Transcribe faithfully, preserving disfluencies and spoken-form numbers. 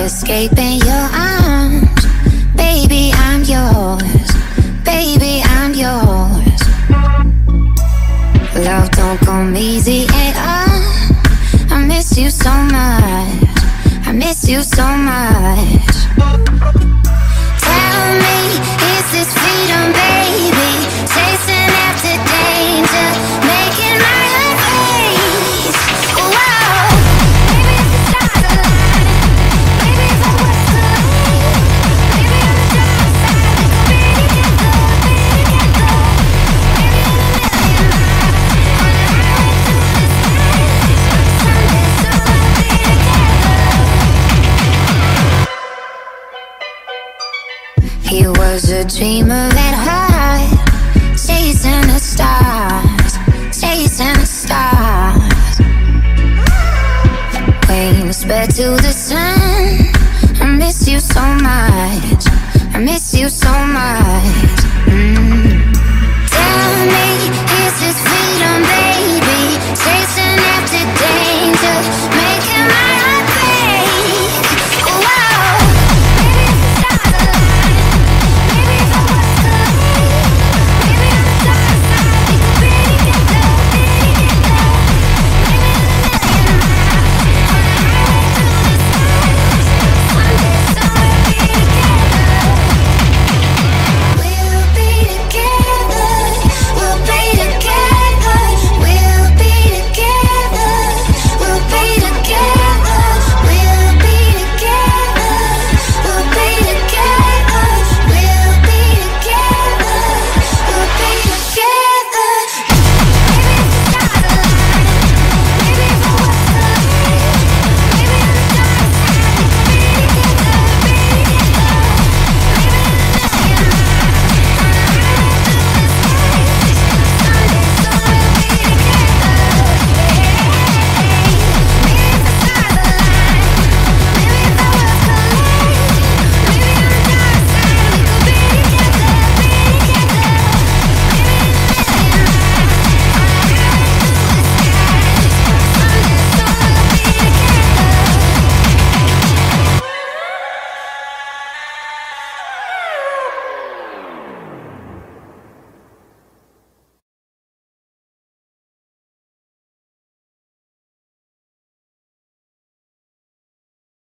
escaping your arms. Baby, I'm yours. Baby, I'm yours. Love don't come easy at all. I miss you so much. I miss you so much. Tell me, is this freedom, baby? Chasing after danger, making my own ways. Whoa. Maybe it's the stars aligning. Maybe it's the what's the line. Maybe on the dark side we could be together, be together. Maybe in a million miles on the highway to the skies. Someday soon we'll be together. He was a dreamer at heart.